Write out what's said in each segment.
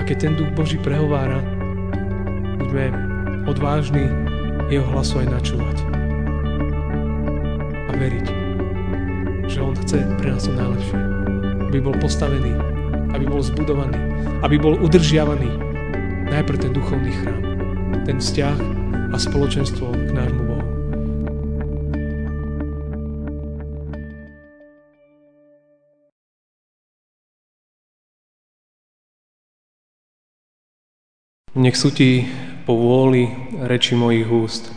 keď ten Duch Boží prehovára, buďme odvážni jeho hlasu aj načúvať. A veriť, že on chce pre nás to najlepšie. Aby bol postavený, aby bol zbudovaný, aby bol udržiavaný najprv ten duchovný chrám, ten vzťah a spoločenstvo k nášmu Bohu. Nech sú ti po vôli reči mojich úst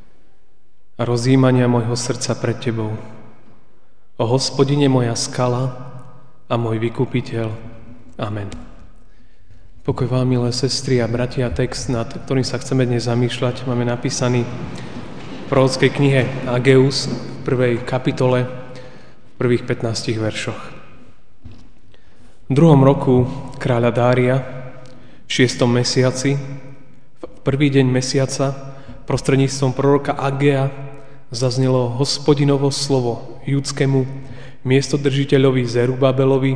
a rozjímania mojho srdca pred tebou. O Hospodine moja skala a môj vykupiteľ. Amen. Pokoj vám, milé sestry a bratia, text, nad ktorým sa chceme dnes zamýšľať, máme napísaný v prorockej knihe Ageus v 1. kapitole v prvých 15 veršoch. V 2. roku kráľa Dária v 6. mesiaci, v prvý deň mesiaca, prostredníctvom proroka Agea zaznelo Hospodinovo slovo judskému miestodržiteľovi Zerubabelovi,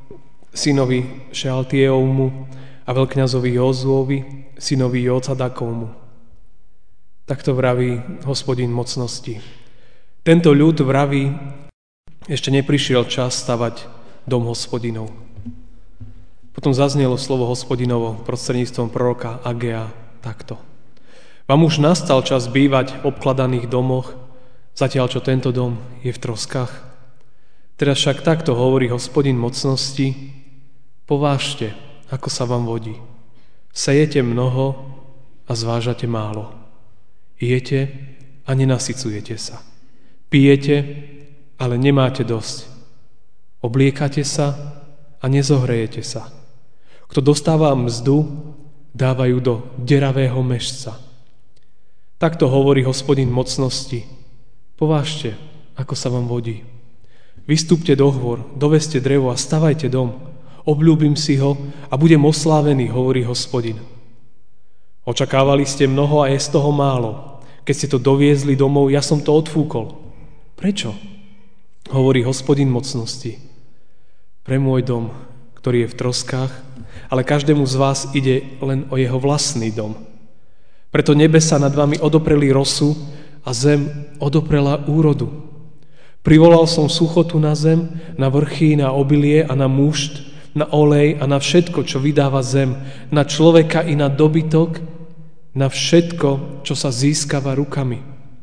synovi Šealtielmu a veľkňazovi Jozuovi, synovi Jocadakovmu. Takto vraví Hospodin mocnosti. Tento ľud vraví, ešte neprišiel čas stavať dom Hospodinov. Potom zaznelo slovo Hospodinovo prostredníctvom proroka Agea takto. Vám už nastal čas bývať v obkladaných domoch, zatiaľ čo tento dom je v troskách. Teraz však takto hovorí Hospodin mocnosti, povážte, ako sa vám vodí. Sejete mnoho a zvážate málo. Jete a nenasycujete sa. Pijete, ale nemáte dosť. Obliekate sa a nezohrejete sa. Kto dostáva mzdu, dávajú do deravého mešca. Takto hovorí Hospodin mocnosti. Povážte, ako sa vám vodí. Vystúpte do hôr, doveste drevo a stavajte dom. Obľúbim si ho a budem oslávený, hovorí Hospodin. Očakávali ste mnoho a je z toho málo. Keď ste to doviezli domov, ja som to odfúkol. Prečo? Hovorí Hospodin mocnosti. Pre môj dom, ktorý je v troskách, ale každému z vás ide len o jeho vlastný dom. Preto nebesa nad vami odopreli rosu a zem odoprela úrodu. Privolal som suchotu na zem, na vrchy, na obilie a na múšt, na olej a na všetko, čo vydáva zem, na človeka i na dobytok, na všetko, čo sa získava rukami.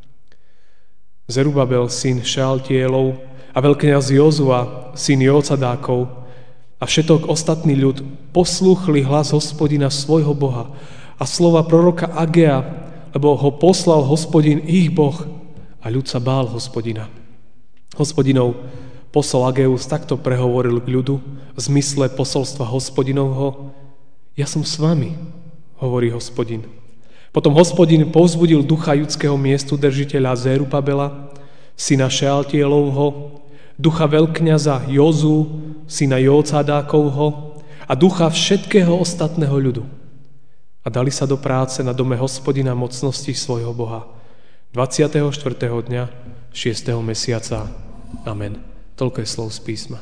Zerubabel, syn Šealtielov, a veľkňaz Jozua, syn Jocadákov, a všetok ostatný ľud poslúchli hlas Hospodina svojho Boha a slova proroka Agea, lebo ho poslal Hospodin ich Boh a ľud sa bál Hospodina. Hospodinov posol Ageus takto prehovoril k ľudu v zmysle posolstva Hospodinovho. Ja som s vami, hovorí Hospodin. Potom Hospodin povzbudil ducha judského miestu držiteľa Zerubabela, syna Šealtielovho, ducha veľkňaza Jozu, syna Jocadákovho a ducha všetkého ostatného ľudu. A dali sa do práce na dome Hospodina mocnosti svojho Boha 24. dňa 6. mesiaca. Amen. Toľko je slov z písma.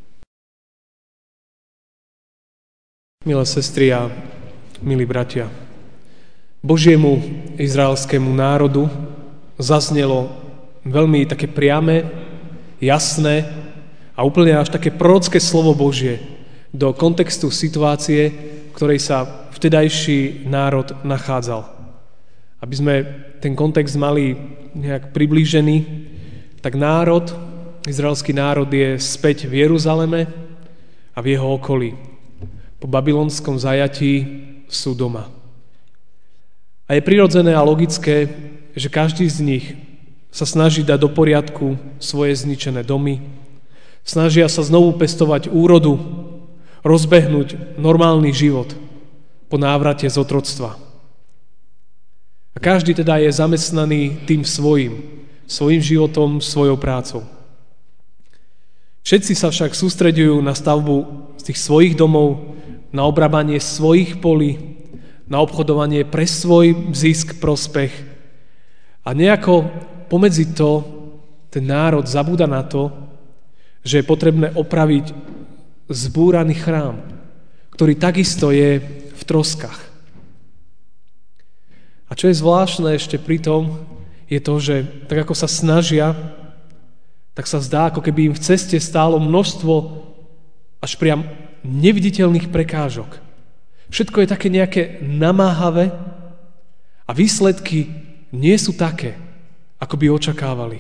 Milé sestry a milí bratia, Božiemu izraelskému národu zaznelo veľmi také priame, jasné a úplne až také prorocké slovo Božie do kontextu situácie, v ktorej sa vtedajší národ nachádzal. Aby sme ten kontext mali nejak priblížený, tak izraelský národ je späť v Jeruzaleme a v jeho okolí. Po babylonskom zajatí sú doma. A je prirodzené a logické, že každý z nich sa snaží dať do poriadku svoje zničené domy, snažia sa znovu pestovať úrodu, rozbehnúť normálny život po návrate z otroctva. A každý teda je zamestnaný tým svojím životom, svojou prácou. Všetci sa však sústreďujú na stavbu z tých svojich domov, na obrábanie svojich polí, na obchodovanie pre svoj zisk, prospech. A nejako pomedzi to ten národ zabúda na to, že je potrebné opraviť zbúraný chrám, ktorý takisto je v troskách. A čo je zvláštne ešte pri tom, je to, že tak ako sa snažia, tak sa zdá, ako keby im v ceste stálo množstvo až priam neviditeľných prekážok. Všetko je také nejaké namáhavé a výsledky nie sú také, ako by očakávali.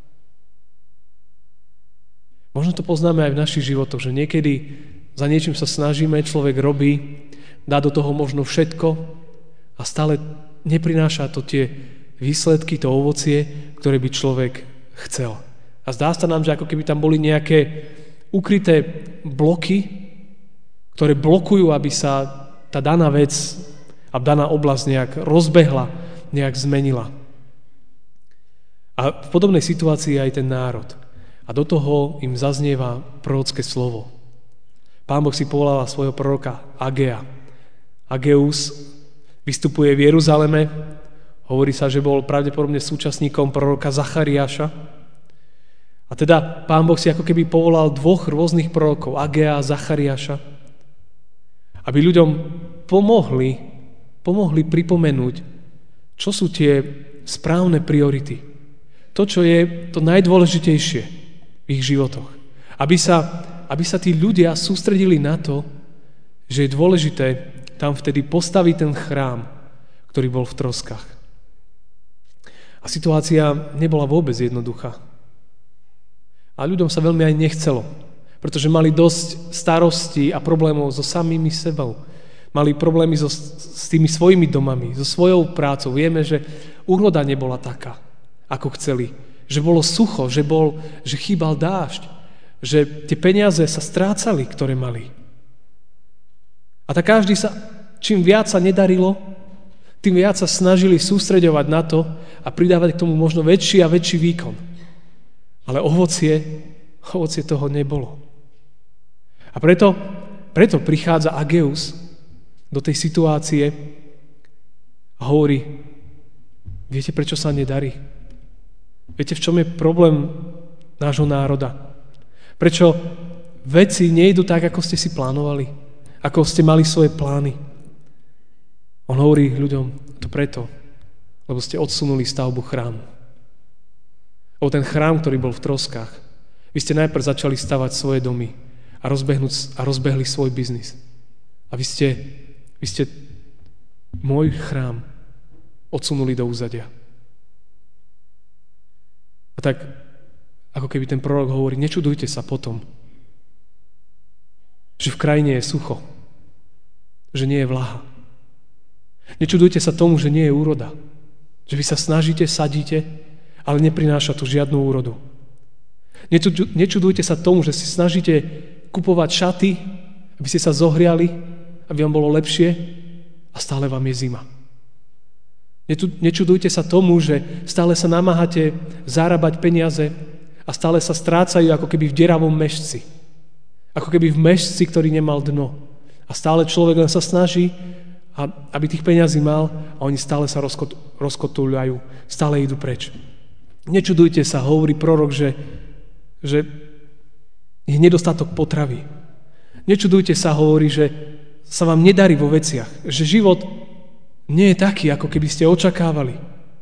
Možno to poznáme aj v našich životoch, že niekedy za niečím sa snažíme, človek robí, dá do toho možno všetko a stále neprináša to tie výsledky, to ovocie, ktoré by človek chcel. A zdá sa nám, že ako keby tam boli nejaké ukryté bloky, ktoré blokujú, aby sa tá daná vec a daná oblasť nejak rozbehla, nejak zmenila. A v podobnej situácii je aj ten národ. A do toho im zaznieva prorocké slovo. Pán Boh si povoláva svojho proroka Agea. Ageus vystupuje v Jeruzaleme. Hovorí sa, že bol pravdepodobne súčasníkom proroka Zachariáša. A teda Pán Boh si ako keby povolal dvoch rôznych prorokov, Agea a Zachariáša, aby ľuďom pomohli pripomenúť, čo sú tie správne priority. To, čo je to najdôležitejšie v ich životoch. Aby sa tí ľudia sústredili na to, že je dôležité tam vtedy postaviť ten chrám, ktorý bol v troskách. A situácia nebola vôbec jednoduchá. A ľuďom sa veľmi aj nechcelo, pretože mali dosť starostí a problémov so samými sebou. Mali problémy s tými svojimi domami, so svojou prácou. Vieme, že úroda nebola taká, ako chceli. Že bolo sucho, že chýbal dážď, že tie peniaze sa strácali, ktoré mali. A tak každý čím viac sa nedarilo, tým viac sa snažili sústreďovať na to a pridávať k tomu možno väčší a väčší výkon. Ale ovocie toho nebolo. A preto prichádza Ageus do tej situácie a hovorí, viete, prečo sa nedarí? Viete, v čom je problém nášho národa? Prečo veci nejdu tak, ako ste si plánovali? Ako ste mali svoje plány? On hovorí ľuďom, to preto, lebo ste odsunuli stavbu chrámu. Lebo ten chrám, ktorý bol v troskách, vy ste najprv začali stavať svoje domy a rozbehli svoj biznis. A vy ste môj chrám odsunuli do úzadia. A tak, ako keby ten prorok hovorí, nečudujte sa potom, že v krajine je sucho, že nie je vlaha. Nečudujte sa tomu, že nie je úroda. Že vy sa snažíte, sadíte, ale neprináša to žiadnu úrodu. Nečudujte sa tomu, že si snažíte kupovať šaty, aby ste sa zohriali, aby vám bolo lepšie a stále vám je zima. Nečudujte sa tomu, že stále sa namáhate zarábať peniaze a stále sa strácajú ako keby v deravom mešci. Ako keby v mešci, ktorý nemal dno. A stále človek len sa snaží, aby tých peňazí mal a oni stále sa rozkotúľajú, stále idú preč. Nečudujte sa, hovorí prorok, že je nedostatok potravy. Nečudujte sa, hovorí, že sa vám nedarí vo veciach, že život nie je taký, ako keby ste očakávali.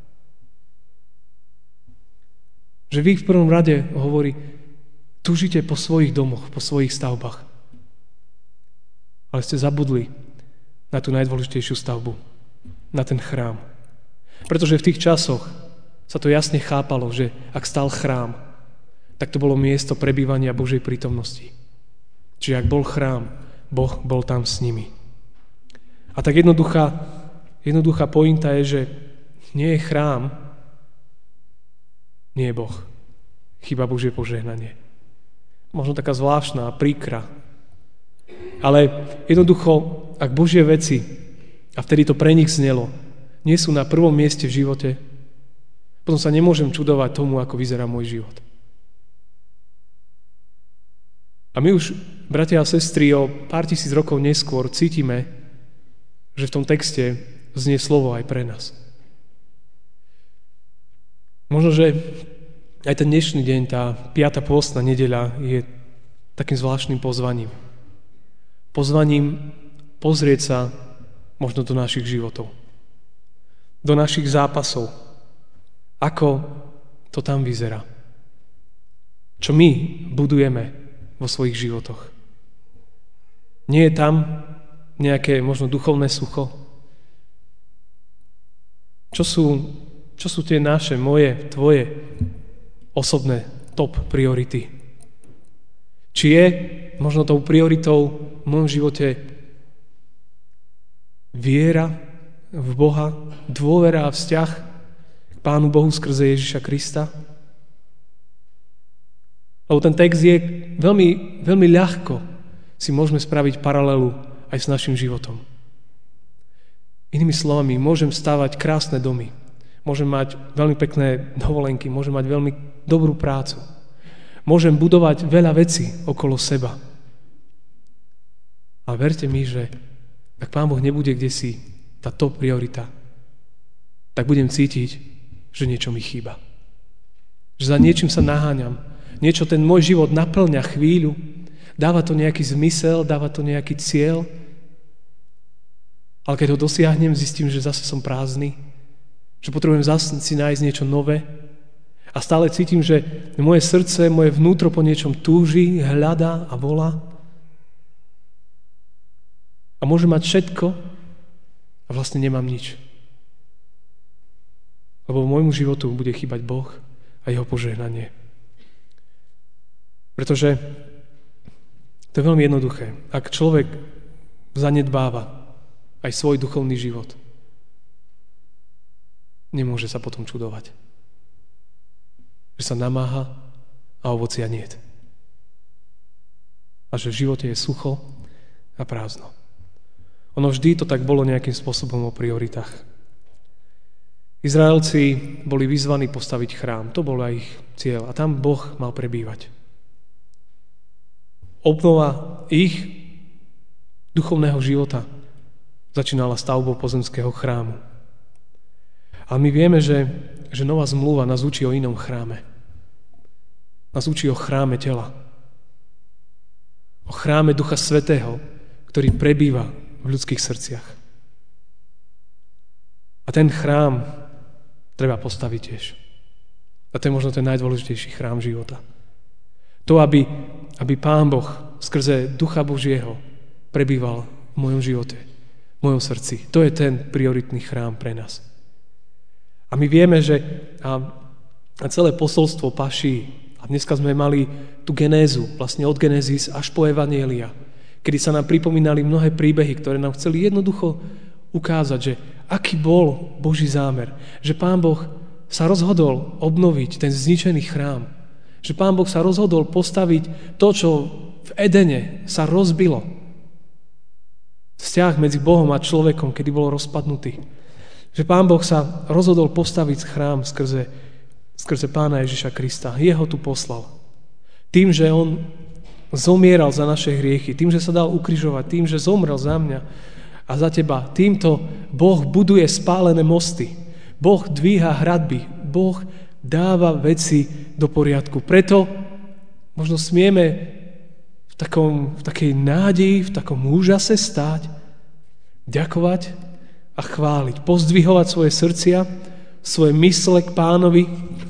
Že vy v prvom rade, hovorí, túžite po svojich domoch, po svojich stavbách. Ale ste zabudli na tú najdôležitejšiu stavbu, na ten chrám. Pretože v tých časoch sa to jasne chápalo, že ak stál chrám, tak to bolo miesto prebývania Božej prítomnosti. Čiže ak bol chrám, Boh bol tam s nimi. A tak jednoduchá pointa je, že nie je chrám, nie je Boh. Chýba Božie požehnanie. Možno taká zvláštna a príkra. Ale jednoducho, ak Božie veci, a vtedy to pre nich znelo, nie sú na prvom mieste v živote, potom sa nemôžem čudovať tomu, ako vyzerá môj život. A my už, bratia a sestry, o pár tisíc rokov neskôr cítime, že v tom texte znie slovo aj pre nás. Možno, že aj ten dnešný deň, tá 5. pôstna nedeľa je takým zvláštnym pozvaním. Pozvaním pozrieť sa možno do našich životov, do našich zápasov, ako to tam vyzerá. Čo my budujeme vo svojich životoch. Nie je tam nejaké možno duchovné sucho? Čo sú tie naše, moje, tvoje osobné top priority? Či je možno tou prioritou v mojom živote viera v Boha, dôvera a vzťah k Pánu Bohu skrze Ježiša Krista? Lebo ten text je veľmi, veľmi ľahko si môžeme spraviť paralelu aj s našim životom. Inými slovami, môžem stavať krásne domy, môžem mať veľmi pekné dovolenky, môžem mať veľmi dobrú prácu, môžem budovať veľa vecí okolo seba. A verte mi, že ak Pán Boh nebude kdesi tá top priorita, tak budem cítiť, že niečo mi chýba. Že za niečím sa naháňam. Niečo ten môj život naplňa chvíľu, dáva to nejaký zmysel, dáva to nejaký cieľ, ale keď ho dosiahnem, zistím, že zase som prázdny, že potrebujem zase si nájsť niečo nové a stále cítim, že moje srdce, moje vnútro po niečom túži, hľadá a volá. A môžem mať všetko a vlastne nemám nič. Lebo môjmu životu bude chýbať Boh a jeho požehnanie. Pretože to je veľmi jednoduché. Ak človek zanedbáva aj svoj duchovný život, nemôže sa potom čudovať. Že sa namáha a ovocia niet. A že v živote je sucho a prázdno. Ono vždy to tak bolo nejakým spôsobom o prioritách. Izraelci boli vyzvaní postaviť chrám. To bol aj ich cieľ. A tam Boh mal prebývať. Obnova ich duchovného života začínala stavbou pozemského chrámu. A my vieme, že nová zmluva nás učí o inom chráme. Nás učí o chráme tela. O chráme Ducha Svätého, ktorý prebýva v ľudských srdciach. A ten chrám treba postaviť tiež. A to je možno ten najdôležitejší chrám života. To, aby Pán Boh skrze Ducha Božieho prebýval v mojom živote, v mojom srdci. To je ten prioritný chrám pre nás. A my vieme, že a celé posolstvo paší, a dneska sme mali tú genézu, vlastne od Genézis až po Evanjelia, kedy sa nám pripomínali mnohé príbehy, ktoré nám chceli jednoducho ukázať, že aký bol Boží zámer. Že Pán Boh sa rozhodol obnoviť ten zničený chrám. Že Pán Boh sa rozhodol postaviť to, čo v Edene sa rozbilo. Vzťah medzi Bohom a človekom, kedy bol rozpadnutý. Že Pán Boh sa rozhodol postaviť chrám skrze Pána Ježiša Krista. Jeho tu poslal. Tým, že on zomieral za naše hriechy, tým, že sa dal ukrižovať, tým, že zomrel za mňa a za teba. Týmto Boh buduje spálené mosty. Boh dvíha hradby. Boh dáva veci do poriadku. Preto možno smieme v takej nádeji, v takom úžase stáť, ďakovať a chváliť. Pozdvihovať svoje srdcia, svoje mysle k Pánovi,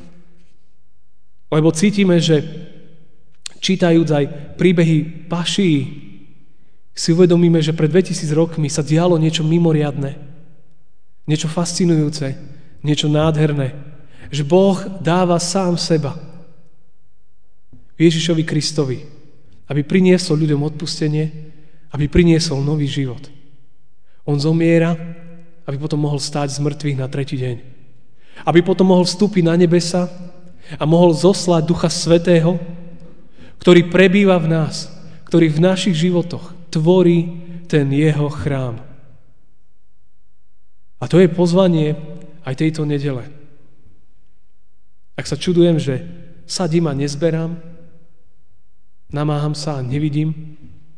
lebo cítime, že čítajúc aj príbehy paší, si uvedomíme, že pred 2000 rokmi sa dialo niečo mimoriadne, niečo fascinujúce, niečo nádherné, že Boh dáva sám seba Ježišovi Kristovi, aby priniesol ľuďom odpustenie, aby priniesol nový život. On zomiera, aby potom mohol stáť z mŕtvych na tretí deň. Aby potom mohol vstúpiť na nebesa a mohol zoslať Ducha Svätého, ktorý prebýva v nás, ktorý v našich životoch tvorí ten jeho chrám. A to je pozvanie aj tejto nedele. Ak sa čudujem, že sadím a nezberám, namáham sa a nevidím,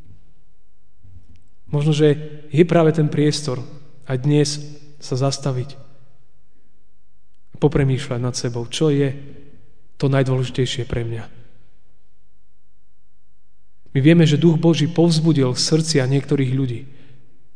možno, že je práve ten priestor aj dnes sa zastaviť a popremýšľať nad sebou, čo je to najdôležitejšie pre mňa. My vieme, že Duch Boží povzbudil srdcia niektorých ľudí,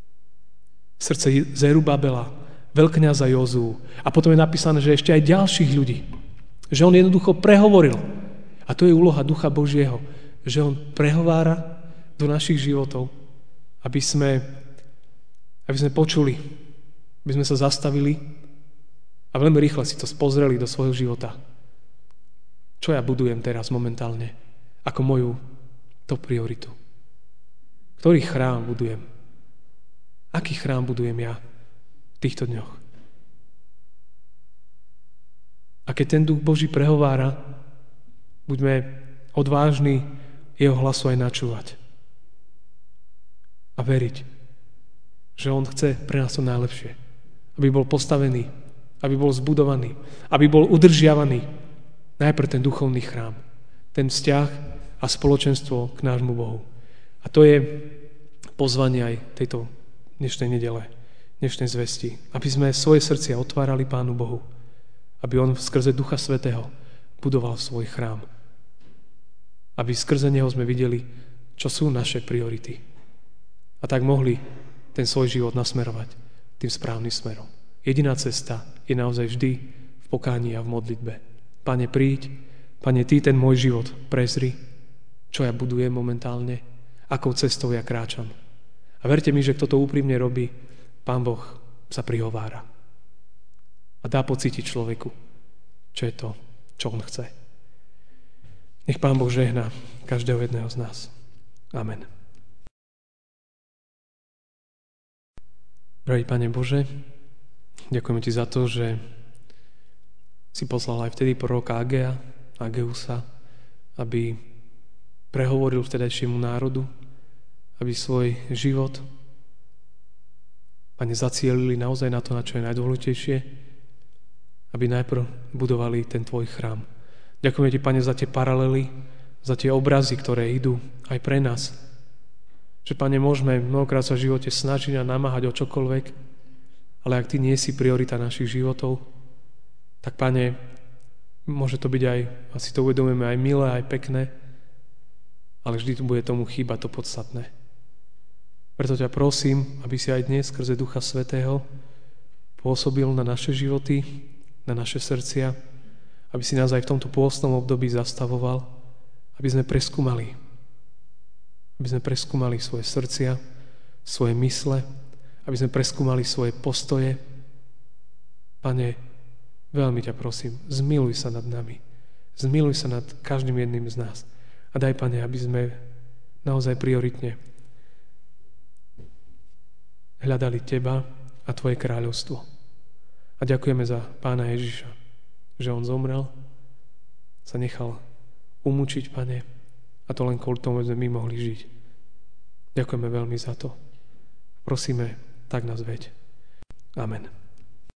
Srdce Zerubabela, veľkňaza Jozuu. A potom je napísané, že ešte aj ďalších ľudí. Že on jednoducho prehovoril. A to je úloha Ducha Božieho. Že on prehovára do našich životov, aby sme počuli, aby sme sa zastavili a veľmi rýchle si to pozreli do svojho života. Čo ja budujem teraz momentálne ako moju top prioritu? Ktorý chrám budujem? Aký chrám budujem ja v týchto dňoch? A keď ten Duch Boží prehovára, buďme odvážni jeho hlasu aj načúvať. A veriť, že on chce pre nás to najlepšie. Aby bol postavený, aby bol zbudovaný, aby bol udržiavaný najprv ten duchovný chrám, ten vzťah a spoločenstvo k nášmu Bohu. A to je pozvanie aj tejto dnešnej nedele, dnešnej zvesti. Aby sme svoje srdcia otvárali Pánu Bohu. Aby on skrze Ducha Svätého budoval svoj chrám. Aby skrze neho sme videli, čo sú naše priority. A tak mohli ten svoj život nasmerovať tým správnym smerom. Jediná cesta je naozaj vždy v pokání a v modlitbe. Pane, príď, Pane, Ty ten môj život prezri, čo ja budujem momentálne, akou cestou ja kráčam. A verte mi, že kto to úprimne robí, Pán Boh sa prihovára. A dá pocítiť človeku, čo je to, čo on chce. Nech Pán Boh žehná každého jedného z nás. Amen. Drahý Pane Bože, ďakujeme Ti za to, že si poslal aj vtedy proroka Ageusa, aby prehovoril vtedajšiemu národu, aby svoj život, Pane, zacielili naozaj na to, na čo je najdôležitejšie, aby najprv budovali ten Tvoj chrám. Ďakujeme Ti, Pane, za tie paralely, za tie obrazy, ktoré idú aj pre nás. Že, Pane, môžeme mnohokrát sa v živote snažiť a namáhať o čokoľvek, ale ak Ty nie si priorita našich životov, tak, Pane, môže to byť aj, asi to uvedomujeme, aj milé, aj pekné, ale vždy tu bude tomu chýbať to podstatné. Preto ťa prosím, aby si aj dnes skrze Ducha Svätého pôsobil na naše životy, na naše srdcia, aby si nás aj v tomto pôstnom období zastavoval, aby sme preskúmali svoje srdcia, svoje mysle, aby sme preskúmali svoje postoje. Pane, veľmi ťa prosím, zmiluj sa nad nami, zmiluj sa nad každým jedným z nás a daj, Pane, aby sme naozaj prioritne hľadali Teba a Tvoje kráľovstvo. A ďakujeme za Pána Ježiša, že On zomrel, sa nechal umúčiť, Pane, a to len kvôli tomu, aby sme my mohli žiť. Ďakujeme veľmi za to. Prosíme, tak nás veď. Amen.